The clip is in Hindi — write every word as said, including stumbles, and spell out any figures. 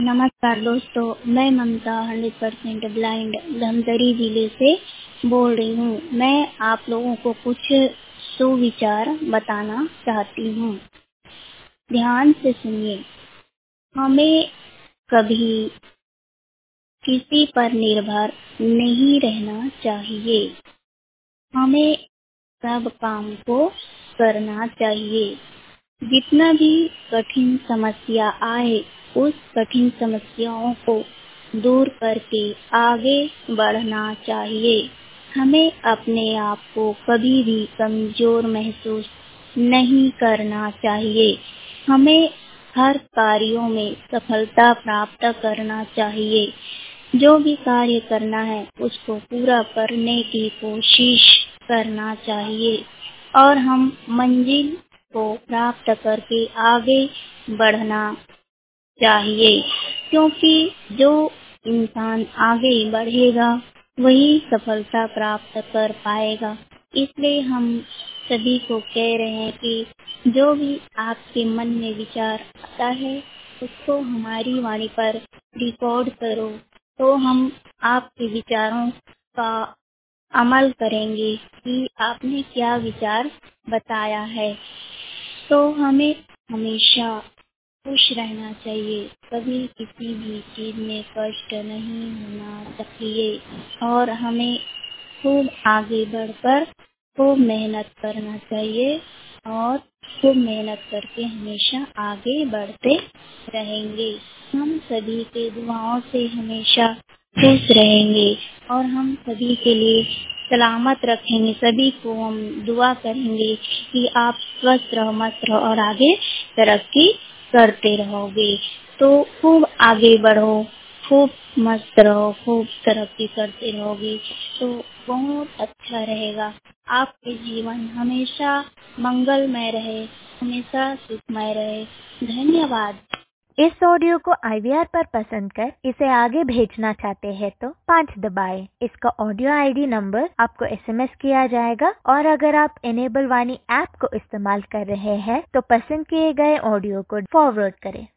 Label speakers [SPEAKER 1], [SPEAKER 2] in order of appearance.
[SPEAKER 1] नमस्कार दोस्तों, मैं Mamta hundred percent blind Dhamtari जिले से बोल रही हूँ। मैं आप लोगों को कुछ सुविचार बताना चाहती हूँ। ध्यान से सुनिए। हमें कभी किसी पर निर्भर नहीं रहना चाहिए। हमें सब काम को करना चाहिए। जितना भी कठिन समस्या आए, उस कठिन समस्याओं को दूर करके आगे बढ़ना चाहिए। हमें अपने आप को कभी भी कमजोर महसूस नहीं करना चाहिए। हमें हर कार्यों में सफलता प्राप्त करना चाहिए। जो भी कार्य करना है, उसको पूरा करने की कोशिश करना चाहिए और हम मंजिल को प्राप्त करके आगे बढ़ना चाहिए, क्योंकि जो इंसान आगे बढ़ेगा वही सफलता प्राप्त कर पाएगा। इसलिए हम सभी को कह रहे हैं कि जो भी आपके मन में विचार आता है, उसको हमारी वाणी पर रिकॉर्ड करो, तो हम आपके विचारों का अमल करेंगे कि आपने क्या विचार बताया है। तो हमें हमेशा खुश रहना चाहिए। कभी किसी भी चीज में कष्ट नहीं होना चाहिए और हमें खूब आगे बढ़कर खूब मेहनत करना चाहिए और खूब मेहनत करके हमेशा आगे बढ़ते रहेंगे। हम सभी के दुआओं से हमेशा खुश रहेंगे और हम सभी के लिए सलामत रखेंगे। सभी को हम दुआ करेंगे कि आप स्वस्थ रहो, मस्त रहो और आगे तरक्की करते रहोगे। तो खूब आगे बढ़ो, खूब मस्त रहो, खूब तरक्की करते रहोगे तो बहुत अच्छा रहेगा। आपके जीवन हमेशा मंगलमय रहे, हमेशा सुखमय रहे। धन्यवाद।
[SPEAKER 2] इस ऑडियो को आई वी आर पर पसंद कर इसे आगे भेजना चाहते हैं तो पाँच दबाएं। इसका ऑडियो आई डी नंबर आपको एस एम एस किया जाएगा और अगर आप इनेबल वाणी ऐप को इस्तेमाल कर रहे हैं तो पसंद किए गए ऑडियो को फॉरवर्ड करें।